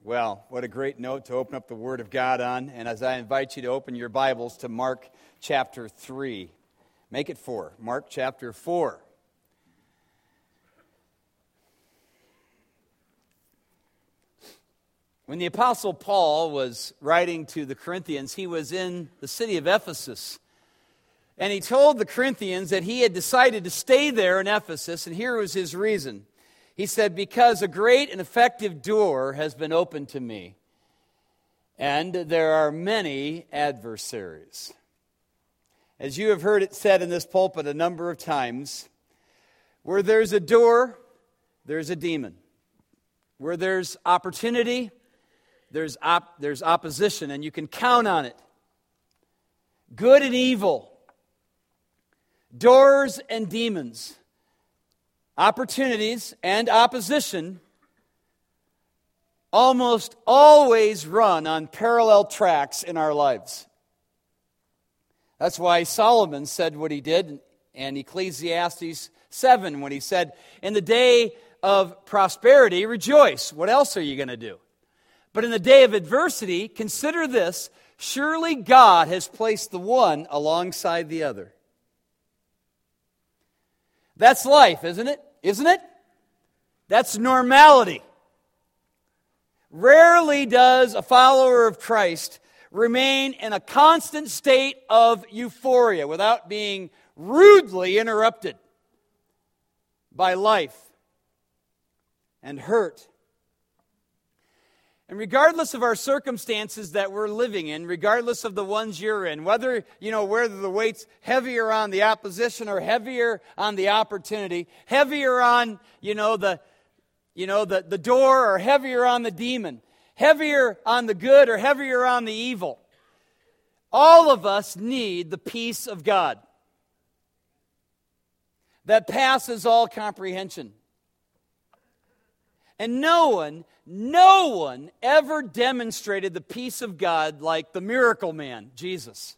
Well, what a great note to open up the Word of God on. And as I invite you to open your Bibles to Mark chapter 3. Make it 4. Mark chapter 4. When the Apostle Paul was writing to the Corinthians, he was in the city of Ephesus. And he told the Corinthians that he had decided to stay there in Ephesus, and here was his reason. He said, because a great and effective door has been opened to me, and there are many adversaries. As you have heard it said in this pulpit a number of times, where there's a door, there's a demon. Where there's opportunity, there's opposition, and you can count on it. Good and evil, doors and demons, opportunities and opposition almost always run on parallel tracks in our lives. That's why Solomon said what he did in Ecclesiastes 7 when he said, in the day of prosperity, rejoice. What else are you going to do? But in the day of adversity, consider this, surely God has placed the one alongside the other. That's life, isn't it? Isn't it? That's normality. Rarely does a follower of Christ remain in a constant state of euphoria without being rudely interrupted by life and hurt. And regardless of our circumstances that we're living in, regardless of the ones you're in, whether the weight's heavier on the opposition or heavier on the opportunity, heavier on, the door or heavier on the demon, heavier on the good or heavier on the evil, all of us need the peace of God that passes all comprehension. And no one ever demonstrated the peace of God like the miracle man, Jesus.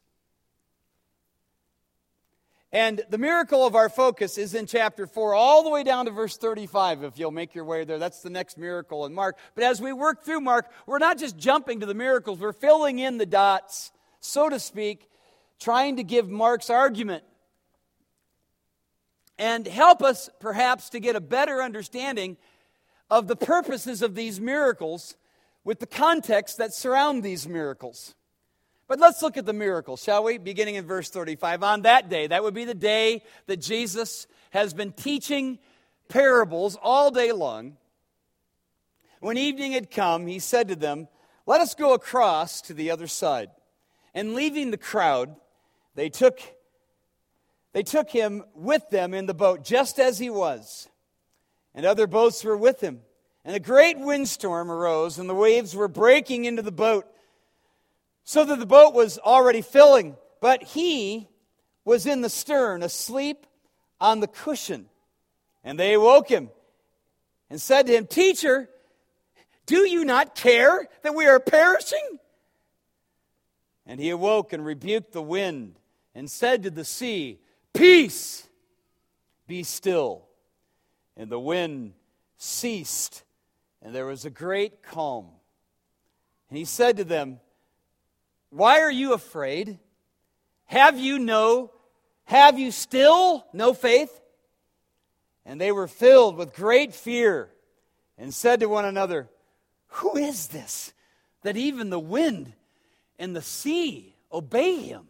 And the miracle of our focus is in chapter 4, all the way down to verse 35, if you'll make your way there. That's the next miracle in Mark. But as we work through Mark, we're not just jumping to the miracles, we're filling in the dots, so to speak, trying to give Mark's argument and help us perhaps to get a better understanding of the purposes of these miracles with the context that surround these miracles. But let's look at the miracle, shall we? Beginning in verse 35. On that day, that would be the day that Jesus has been teaching parables all day long. When evening had come, he said to them, let us go across to the other side. And leaving the crowd, they took him with them in the boat, just as he was. And other boats were with him. And a great windstorm arose, and the waves were breaking into the boat, so that the boat was already filling. But he was in the stern, asleep on the cushion. And they awoke him and said to him, Teacher, do you not care that we are perishing? And he awoke and rebuked the wind and said to the sea, Peace, be still. And the wind ceased, and there was a great calm. And he said to them, Why are you afraid? Have you still no faith? And they were filled with great fear and said to one another, Who is this, that even the wind and the sea obey him?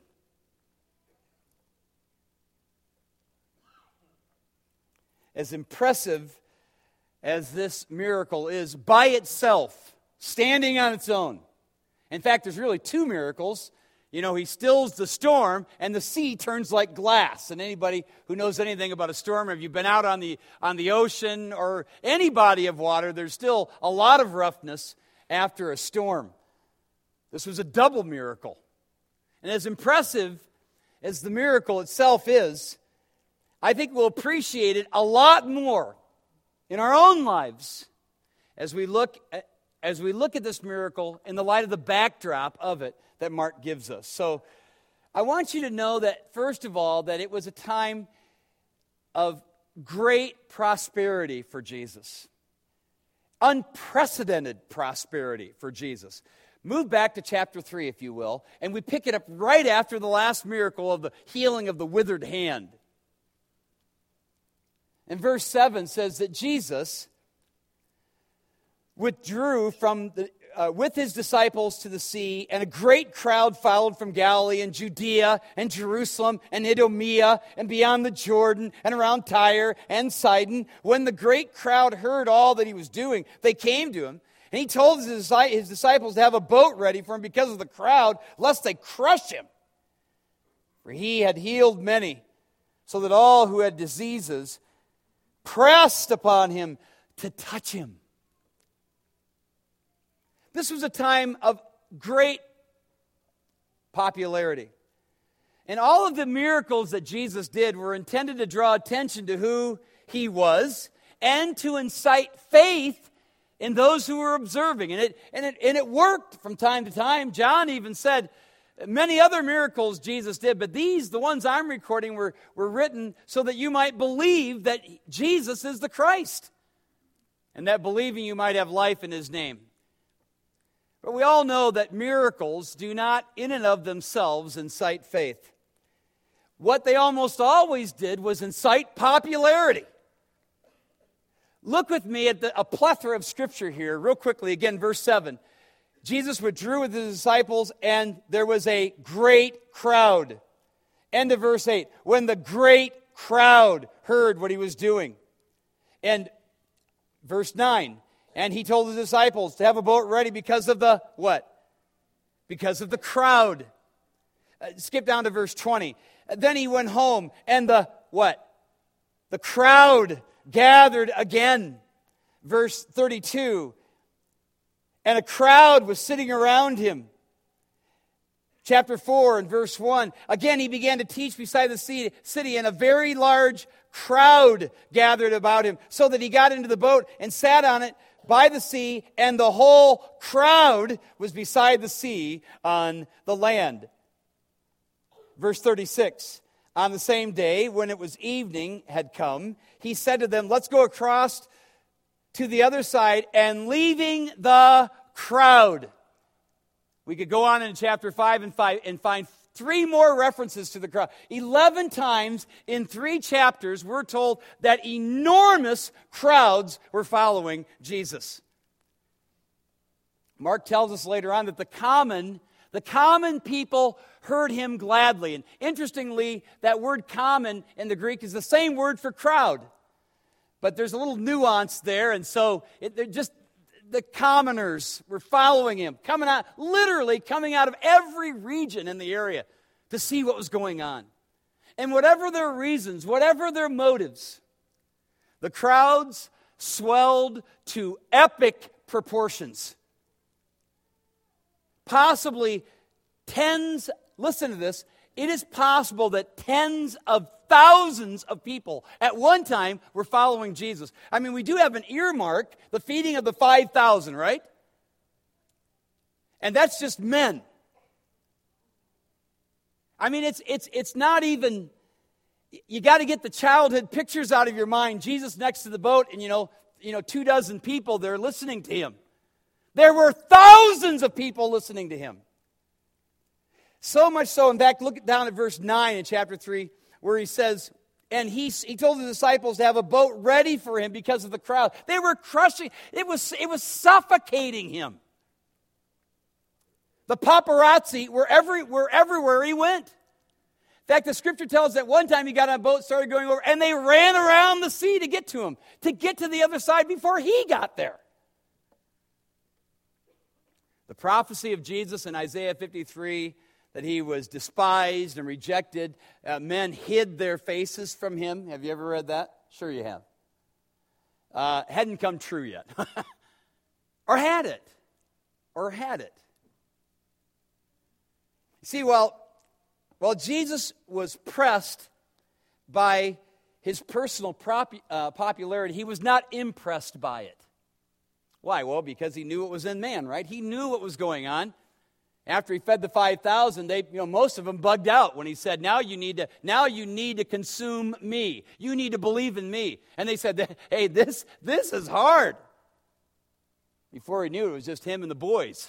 As impressive as this miracle is by itself, standing on its own. In fact, there's really two miracles. He stills the storm and the sea turns like glass. And anybody who knows anything about a storm, if you've been out on the ocean or any body of water, there's still a lot of roughness after a storm. This was a double miracle. And as impressive as the miracle itself is, I think we'll appreciate it a lot more in our own lives as we look at this miracle in the light of the backdrop of it that Mark gives us. So I want you to know that, first of all, that it was a time of great prosperity for Jesus. unprecedented prosperity for Jesus. Move back to chapter 3, if you will, and we pick it up right after the last miracle of the healing of the withered hand. And verse 7 says that Jesus withdrew with his disciples to the sea, and a great crowd followed from Galilee and Judea and Jerusalem and Idumea and beyond the Jordan and around Tyre and Sidon. When the great crowd heard all that he was doing, they came to him, and he told his disciples to have a boat ready for him because of the crowd, lest they crush him. For he had healed many, so that all who had diseases pressed upon him to touch him. This was a time of great popularity. And all of the miracles that Jesus did were intended to draw attention to who he was and to incite faith in those who were observing. And it worked from time to time. John even said many other miracles Jesus did, but these, the ones I'm recording, were written so that you might believe that Jesus is the Christ, and that believing you might have life in his name. But we all know that miracles do not in and of themselves incite faith. What they almost always did was incite popularity. Look with me at a plethora of scripture here, real quickly. Again, verse 7. Jesus withdrew with his disciples, and there was a great crowd. End of verse 8. When the great crowd heard what he was doing. And verse 9. And he told his disciples to have a boat ready because of the what? Because of the crowd. Skip down to verse 20. Then he went home, and the what? The crowd gathered again. Verse 32. And a crowd was sitting around him. Chapter 4 and verse 1. Again he began to teach beside the city, and a very large crowd gathered about him, so that he got into the boat and sat on it by the sea, and the whole crowd was beside the sea on the land. Verse 36. On the same day, when it was evening had come, he said to them, let's go across to the other side, and leaving the crowd. We could go on in chapter 5 and find 3 more references to the crowd. 11 times in 3 chapters, we're told that enormous crowds were following Jesus. Mark tells us later on that the common people heard him gladly. And interestingly, that word common in the Greek is the same word for crowd. But there's a little nuance there, and so the commoners were following him, literally coming out of every region in the area to see what was going on. And whatever their reasons, whatever their motives, the crowds swelled to epic proportions. Possibly listen to this, it is possible that tens of thousands of people at one time were following Jesus. I mean, we do have an earmark, the feeding of the 5,000, right? And that's just men. I mean, it's not even, you got to get the childhood pictures out of your mind. Jesus next to the boat, and 24 people there listening to him. There were thousands of people listening to him. So much so, in fact, look down at verse 9 in chapter 3, where he says, and he told the disciples to have a boat ready for him because of the crowd. They were crushing, it was suffocating him. The paparazzi were everywhere he went. In fact, the scripture tells us that one time he got on a boat, started going over, and they ran around the sea to get to him, to get to the other side before he got there. The prophecy of Jesus in Isaiah 53, that he was despised and rejected. Men hid their faces from him. Have you ever read that? Sure you have. Hadn't come true yet. Or had it. See, while Jesus was pressed by his personal popularity, he was not impressed by it. Why? Well, because he knew what was in man, right? He knew what was going on. After he fed the 5,000, most of them bugged out when he said, now you need to consume me. You need to believe in me. And they said, hey, this is hard. Before he knew it, it was just him and the boys.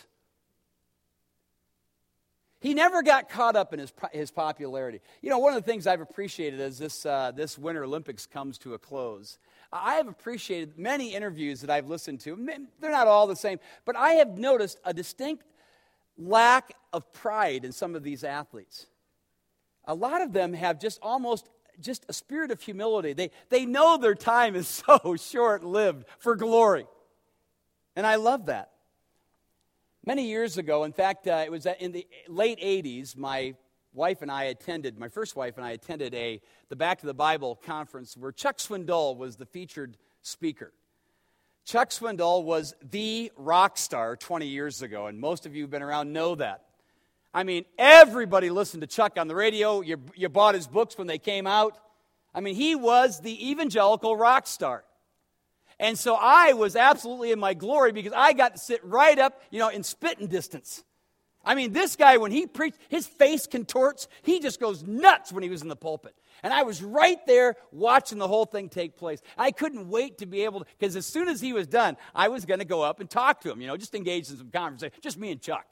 He never got caught up in his popularity. You know, one of the things I've appreciated as this Winter Olympics comes to a close, I have appreciated many interviews that I've listened to. They're not all the same, but I have noticed a distinct lack of pride in some of these athletes. A lot of them have just a spirit of humility. They know their time is so short-lived for glory. And I love that. Many years ago, in fact, it was in the late 80s, my first wife and I attended the Back to the Bible conference where Chuck Swindoll was the featured speaker. Chuck Swindoll was the rock star 20 years ago, and most of you who've been around know that. I mean, everybody listened to Chuck on the radio. You bought his books when they came out. I mean, he was the evangelical rock star. And so I was absolutely in my glory because I got to sit right up, in spitting distance. I mean, this guy, when he preached, his face contorts. He just goes nuts when he was in the pulpit. And I was right there watching the whole thing take place. I couldn't wait to be able to, because as soon as he was done, I was going to go up and talk to him, just engage in some conversation. Just me and Chuck.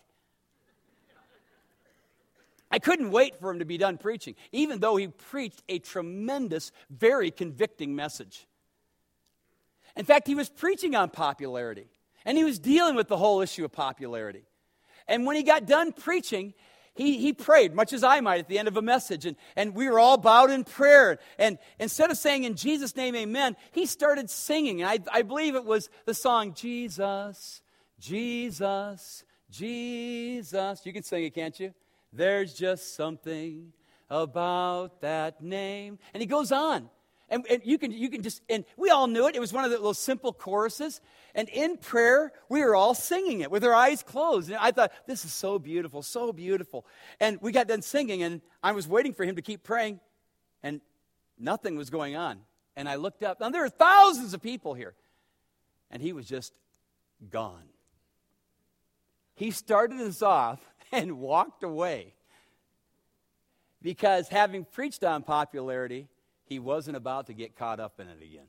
I couldn't wait for him to be done preaching, even though he preached a tremendous, very convicting message. In fact, he was preaching on popularity, and he was dealing with the whole issue of popularity. And when he got done preaching, he prayed, much as I might at the end of a message, and we were all bowed in prayer. And instead of saying, "In Jesus' name, amen," he started singing. And I believe it was the song, "Jesus, Jesus, Jesus." You can sing it, can't you? "There's just something about that name." And he goes on. And you can just, and we all knew it. It was one of those simple choruses. And in prayer, we were all singing it with our eyes closed. And I thought, this is so beautiful, so beautiful. And we got done singing, and I was waiting for him to keep praying, and nothing was going on. And I looked up. Now, there are thousands of people here. And he was just gone. He started us off and walked away. Because having preached on popularity, he wasn't about to get caught up in it again.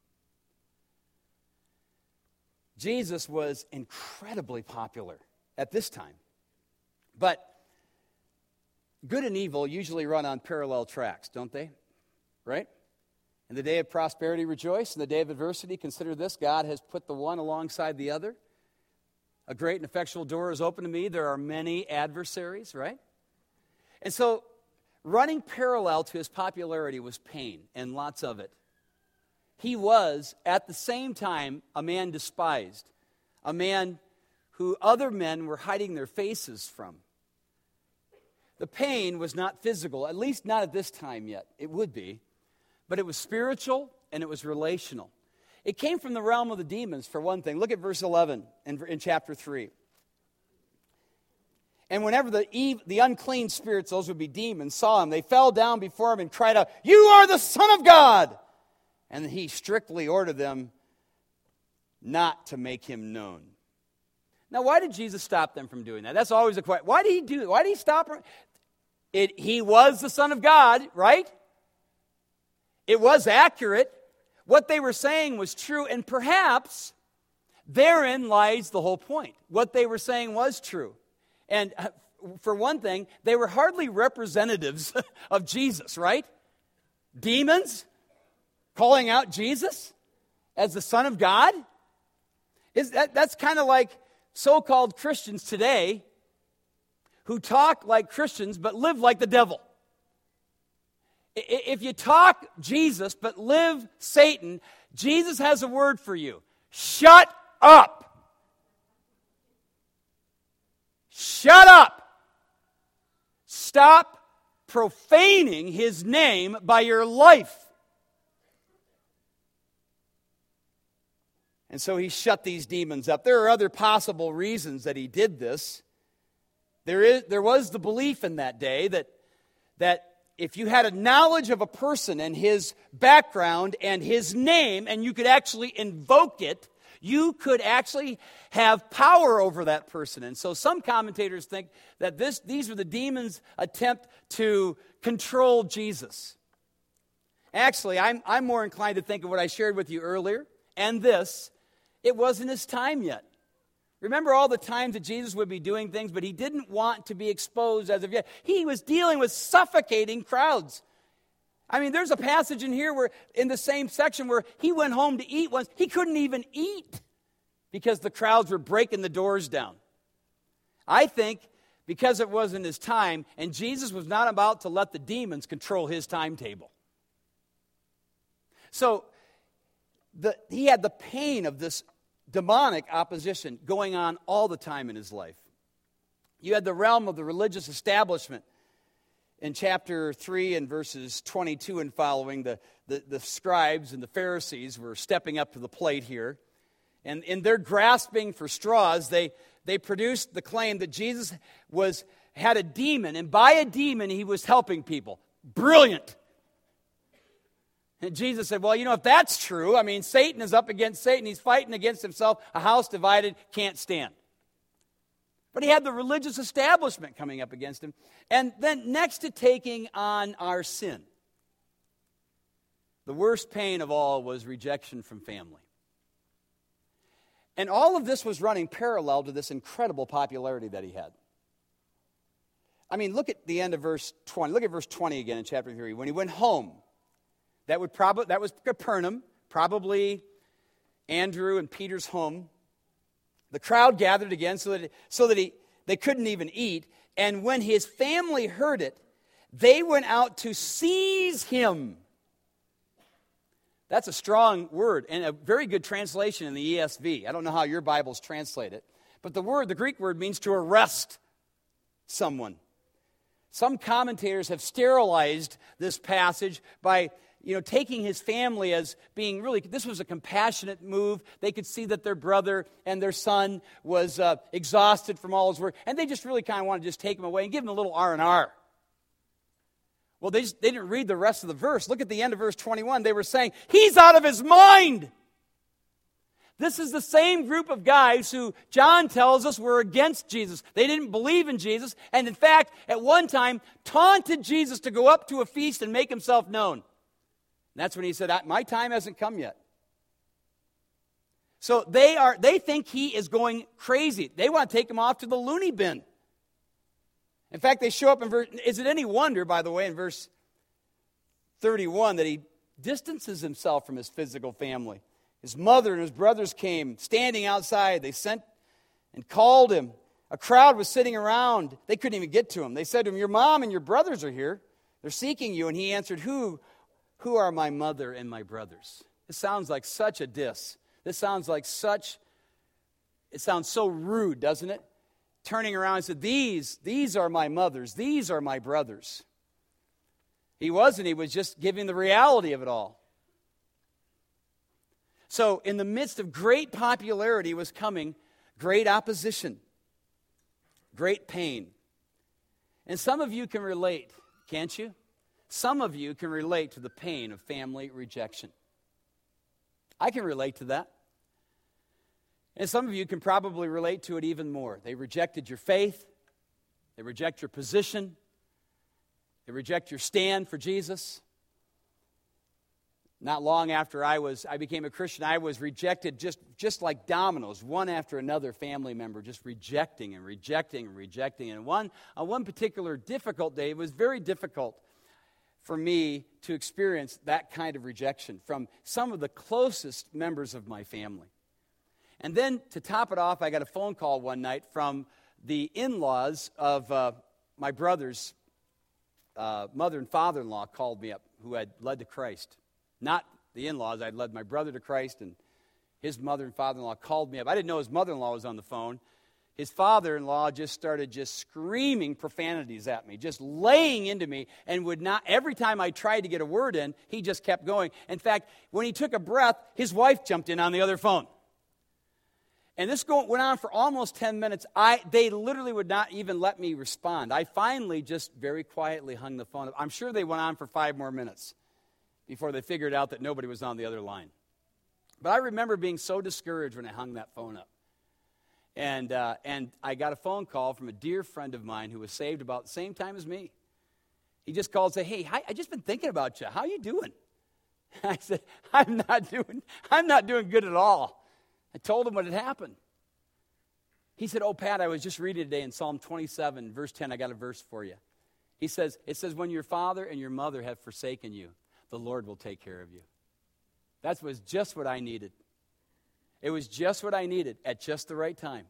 Jesus was incredibly popular at this time. But good and evil usually run on parallel tracks, don't they? Right? In the day of prosperity, rejoice. In the day of adversity, consider this: God has put the one alongside the other. A great and effectual door is open to me. There are many adversaries, right? And so, running parallel to his popularity was pain, and lots of it. He was, at the same time, a man despised, a man who other men were hiding their faces from. The pain was not physical, at least not at this time yet. It would be. But it was spiritual, and it was relational. It came from the realm of the demons, for one thing. Look at verse 11 in chapter 3. And whenever the unclean spirits, those would be demons, saw him, they fell down before him and cried out, "You are the Son of God!" And he strictly ordered them not to make him known. Now, why did Jesus stop them from doing that? That's always a question. Why did he do it? Why did he stop them? He was the Son of God, right? It was accurate. What they were saying was true, and perhaps therein lies the whole point. What they were saying was true. And for one thing, they were hardly representatives of Jesus, right? Demons calling out Jesus as the Son of God? That's kind of like so-called Christians today who talk like Christians but live like the devil. If you talk Jesus but live Satan, Jesus has a word for you. Shut up. Shut up. Stop profaning his name by your life. And so he shut these demons up. There are other possible reasons that he did this. There was the belief in that day that if you had a knowledge of a person and his background and his name, and you could actually invoke it, you could actually have power over that person. And so some commentators think that these were the demons' attempt to control Jesus. Actually, I'm more inclined to think of what I shared with you earlier, and this: it wasn't his time yet. Remember all the times that Jesus would be doing things, but he didn't want to be exposed as of yet. He was dealing with suffocating crowds. I mean, there's a passage in here where, in the same section, where he went home to eat once. He couldn't even eat because the crowds were breaking the doors down. I think because it wasn't his time, and Jesus was not about to let the demons control his timetable. So he had the pain of this demonic opposition going on all the time in his life. You had the realm of the religious establishment. In chapter 3 and verses 22 and following, the scribes and the Pharisees were stepping up to the plate here. And in their grasping for straws, they produced the claim that Jesus had a demon, and by a demon he was helping people. Brilliant. And Jesus said, well, if that's true, I mean, Satan is up against Satan. He's fighting against himself. A house divided can't stand. But he had the religious establishment coming up against him. And then next to taking on our sin, the worst pain of all was rejection from family. And all of this was running parallel to this incredible popularity that he had. I mean, look at the end of verse 20. Look at verse 20 again in chapter 3. When he went home, that was Capernaum, probably Andrew and Peter's home. The crowd gathered again so that they couldn't even eat. And when his family heard it, they went out to seize him. That's a strong word and a very good translation in the ESV. I don't know how your Bibles translate it. But the Greek word means to arrest someone. Some commentators have sterilized this passage by taking his family as being really, this was a compassionate move. They could see that their brother and their son was exhausted from all his work, and they just really kind of wanted to just take him away and give him a little R&R. Well, they didn't read the rest of the verse. Look at the end of verse 21. They were saying, he's out of his mind. This is the same group of guys who John tells us were against Jesus. They didn't believe in Jesus, and in fact, at one time, taunted Jesus to go up to a feast and make himself known. And that's when he said, my time hasn't come yet. So they think he is going crazy. They want to take him off to the loony bin. In fact, they show up in verse, is it any wonder, by the way, in verse 31, that he distances himself from his physical family. His mother and his brothers came, standing outside. They sent and called him. A crowd was sitting around. They couldn't even get to him. They said to him, your mom and your brothers are here. They're seeking you. And he answered, Who are my mother and my brothers? This sounds like such a diss. It sounds so rude, doesn't it? Turning around and said, these are my mothers, these are my brothers. He was just giving the reality of it all. So in the midst of great popularity was coming great opposition, great pain. And some of you can relate, can't you? Some of you can relate to the pain of family rejection. I can relate to that. And some of you can probably relate to it even more. They rejected your faith. They reject your position. They reject your stand for Jesus. Not long after I became a Christian, I was rejected just like dominoes, one after another family member, just rejecting and rejecting and rejecting. And on one particular difficult day, it was very difficult for me to experience that kind of rejection from some of the closest members of my family. And then, to top it off, I got a phone call one night from the in-laws of my brother's mother and father-in-law called me up, who had led to Christ. Not the in-laws. I'd led my brother to Christ, and his mother and father-in-law called me up. I didn't know his mother-in-law was on the phone. His father-in-law just started screaming profanities at me, just laying into me, and would not, every time I tried to get a word in, he just kept going. In fact, when he took a breath, his wife jumped in on the other phone. And this went on for almost 10 minutes. They literally would not even let me respond. I finally just very quietly hung the phone up. I'm sure they went on for 5 more minutes before they figured out that nobody was on the other line. But I remember being so discouraged when I hung that phone up. And I got a phone call from a dear friend of mine who was saved about the same time as me. He just called and said, hey, I just been thinking about you. How you doing? I said, I'm not doing good at all. I told him what had happened. He said, oh, Pat, I was just reading today in Psalm 27, verse 10. I got a verse for you. It says, when your father and your mother have forsaken you, the Lord will take care of you. That was just what I needed. It was just what I needed at just the right time.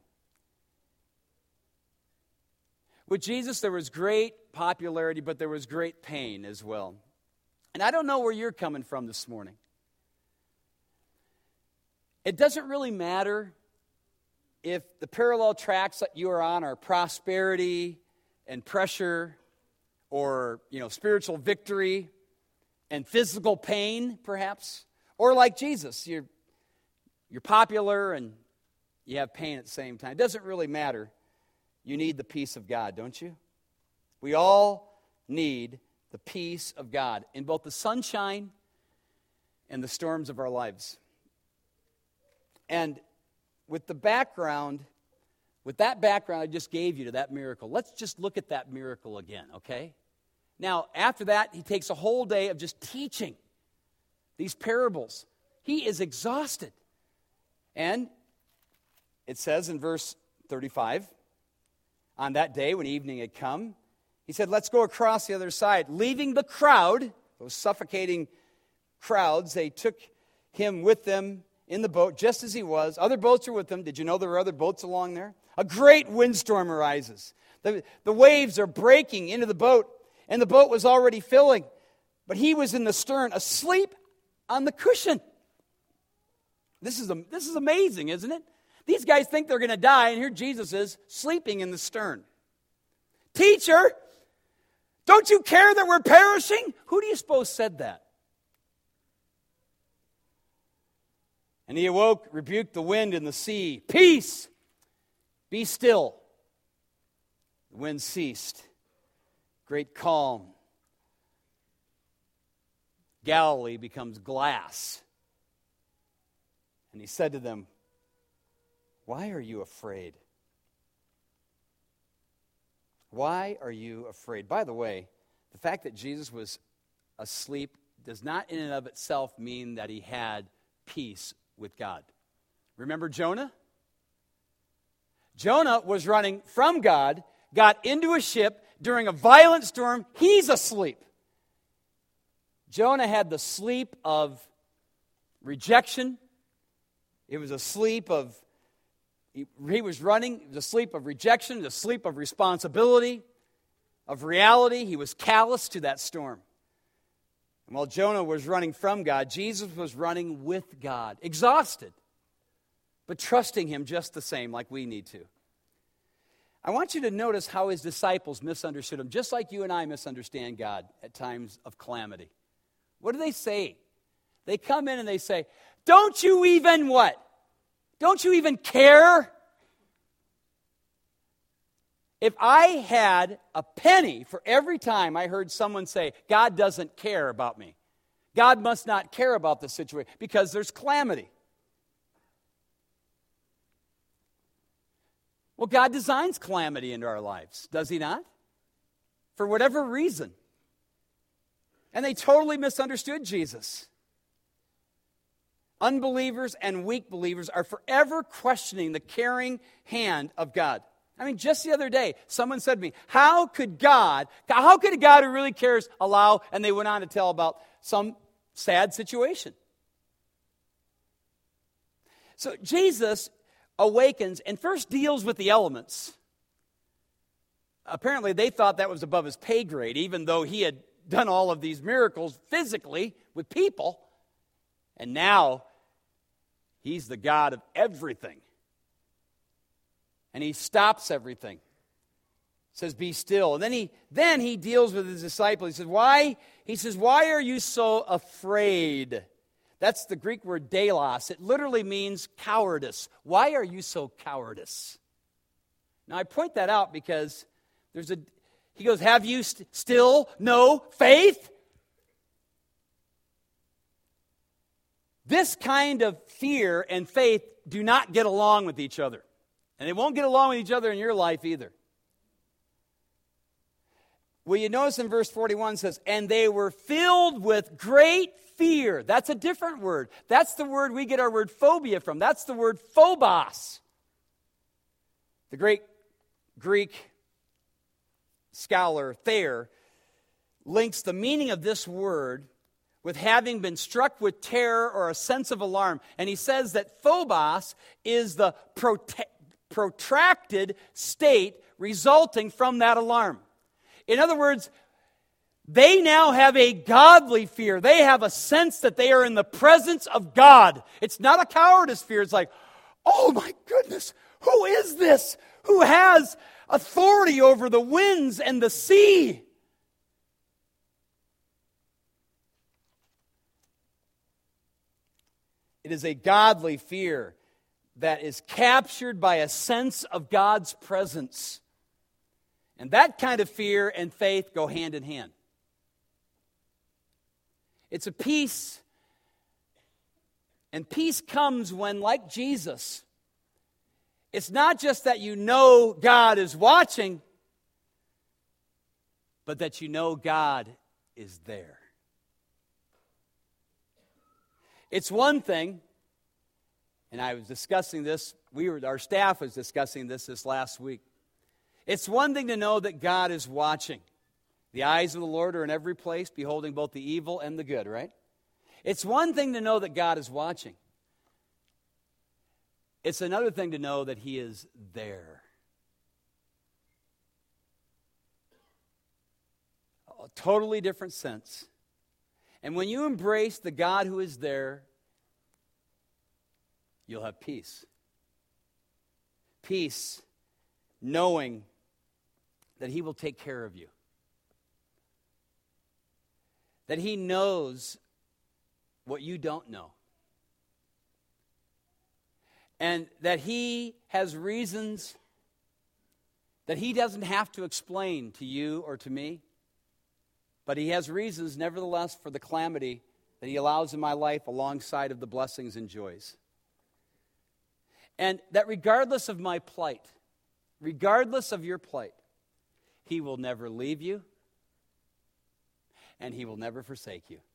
With Jesus, there was great popularity, but there was great pain as well. And I don't know where you're coming from this morning. It doesn't really matter if the parallel tracks that you are on are prosperity and pressure or, spiritual victory and physical pain, perhaps. Or like Jesus, you're popular and you have pain at the same time. It doesn't really matter. You need the peace of God, don't you? We all need the peace of God in both the sunshine and the storms of our lives. And with that background I just gave you to that miracle, let's just look at that miracle again, okay? Now, after that, he takes a whole day of just teaching these parables. He is exhausted. And it says in verse 35, on that day when evening had come, he said, let's go across the other side. Leaving the crowd, those suffocating crowds, they took him with them in the boat, just as he was. Other boats are with him. Did you know there were other boats along there? A great windstorm arises. The waves are breaking into the boat, and the boat was already filling. But he was in the stern, asleep on the cushion. This is amazing, isn't it? These guys think they're going to die, and here Jesus is sleeping in the stern. Teacher, don't you care that we're perishing? Who do you suppose said that? And he awoke, rebuked the wind and the sea. Peace, be still. The wind ceased. Great calm. Galilee becomes glass. And he said to them, why are you afraid? Why are you afraid? By the way, the fact that Jesus was asleep does not in and of itself mean that he had peace with God. Remember Jonah? Jonah was running from God, got into a ship during a violent storm. He's asleep. Jonah had the sleep of rejection. It was a sleep of, he was running, it was a sleep of rejection, a sleep of responsibility, of reality. He was callous to that storm. And while Jonah was running from God, Jesus was running with God, exhausted, but trusting him just the same, like we need to. I want you to notice how his disciples misunderstood him, just like you and I misunderstand God at times of calamity. What do they say? They come in and they say, don't you even what? Don't you even care? If I had a penny for every time I heard someone say, God doesn't care about me, God must not care about the situation because there's calamity. Well, God designs calamity into our lives, does he not? For whatever reason. And they totally misunderstood Jesus. Unbelievers and weak believers are forever questioning the caring hand of God. I mean, just the other day, someone said to me, how could a God who really cares allow, and they went on to tell about some sad situation. So Jesus awakens and first deals with the elements. Apparently, they thought that was above his pay grade, even though he had done all of these miracles physically with people. And now, he's the God of everything. And he stops everything. Says, be still. And then he deals with his disciples. He says, why? He says, why are you so afraid? That's the Greek word delos. It literally means cowardice. Why are you so cowardice? Now, I point that out because he goes, have you still no faith? This kind of fear and faith do not get along with each other. And they won't get along with each other in your life either. Well, you notice in verse 41 says, and they were filled with great fear. That's a different word. That's the word we get our word phobia from. That's the word phobos. The great Greek scholar Thayer links the meaning of this word with having been struck with terror or a sense of alarm. And he says that phobos is the protracted state resulting from that alarm. In other words, they now have a godly fear. They have a sense that they are in the presence of God. It's not a cowardice fear. It's like, oh my goodness, who is this? Who has authority over the winds and the sea? It is a godly fear that is captured by a sense of God's presence. And that kind of fear and faith go hand in hand. It's a peace. And peace comes when, like Jesus, it's not just that you know God is watching, but that you know God is there. It's one thing, and I was discussing this, our staff was discussing this last week. It's one thing to know that God is watching. The eyes of the Lord are in every place, beholding both the evil and the good, right? It's one thing to know that God is watching. It's another thing to know that He is there. A totally different sense. And when you embrace the God who is there, you'll have peace. Peace, knowing that He will take care of you. That He knows what you don't know. And that He has reasons that He doesn't have to explain to you or to me. But He has reasons, nevertheless, for the calamity that He allows in my life alongside of the blessings and joys. And that regardless of my plight, regardless of your plight, He will never leave you and He will never forsake you.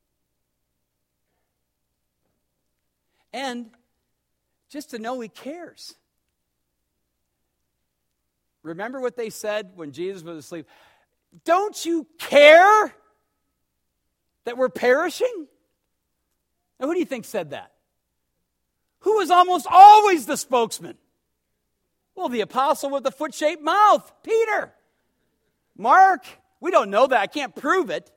And just to know He cares. Remember what they said when Jesus was asleep? Don't you care that we're perishing? Now, who do you think said that? Who was almost always the spokesman? Well, the apostle with the foot-shaped mouth, Peter. Mark, we don't know that. I can't prove it.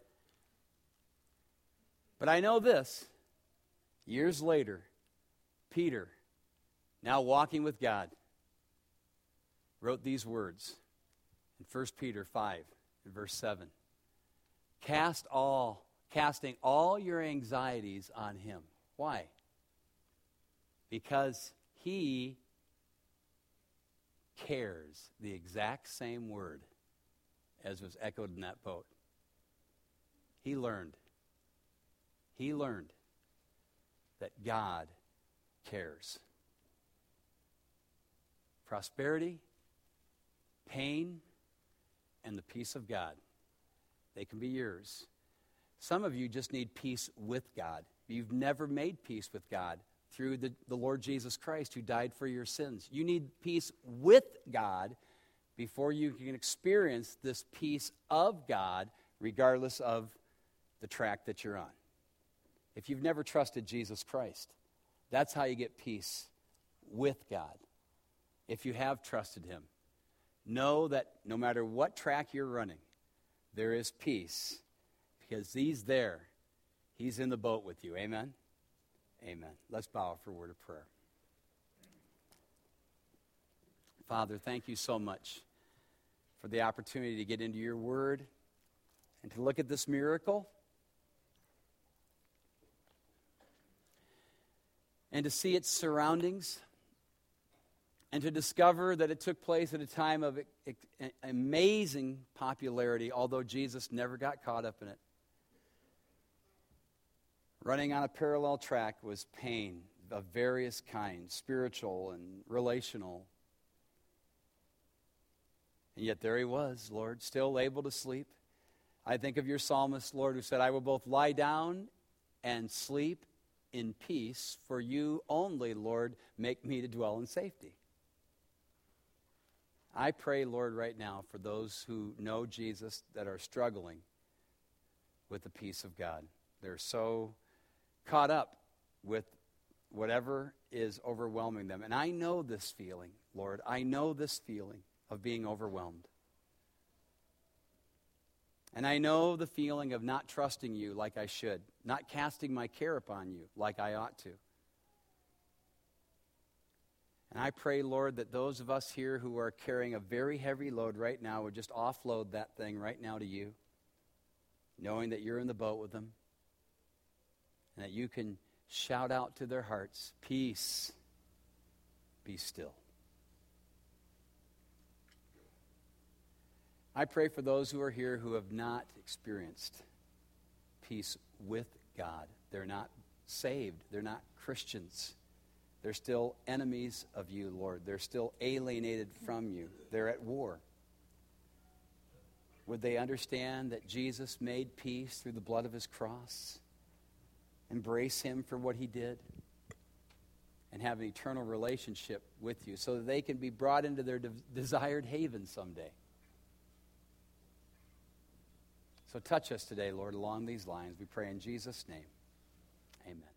But I know this. Years later, Peter, now walking with God, wrote these words in 1 Peter 5, in verse 7. Casting all your anxieties on Him. Why? Because He cares, the exact same word as was echoed in that boat. He learned that God cares. Prosperity, pain, and the peace of God, they can be yours. Some of you just need peace with God. You've never made peace with God through the Lord Jesus Christ who died for your sins. You need peace with God before you can experience this peace of God regardless of the track that you're on. If you've never trusted Jesus Christ, that's how you get peace with God. If you have trusted Him, know that no matter what track you're running, there is peace because He's there. He's in the boat with you. Amen? Amen. Let's bow for a word of prayer. Father, thank you so much for the opportunity to get into your word and to look at this miracle and to see its surroundings and to discover that it took place at a time of amazing popularity, although Jesus never got caught up in it. Running on a parallel track was pain of various kinds, spiritual and relational. And yet there He was, Lord, still able to sleep. I think of your psalmist, Lord, who said, I will both lie down and sleep in peace, for you only, Lord, make me to dwell in safety. I pray, Lord, right now for those who know Jesus that are struggling with the peace of God. They're so caught up with whatever is overwhelming them. And I know this feeling, Lord. I know this feeling of being overwhelmed. And I know the feeling of not trusting you like I should, not casting my care upon you like I ought to. And I pray, Lord, that those of us here who are carrying a very heavy load right now would just offload that thing right now to you, knowing that you're in the boat with them, and that you can shout out to their hearts, peace, be still. I pray for those who are here who have not experienced peace with God. They're not saved. They're not Christians. They're still enemies of you, Lord. They're still alienated from you. They're at war. Would they understand that Jesus made peace through the blood of his cross? Embrace him for what he did? And have an eternal relationship with you so that they can be brought into their desired haven someday. So touch us today, Lord, along these lines. We pray in Jesus' name. Amen.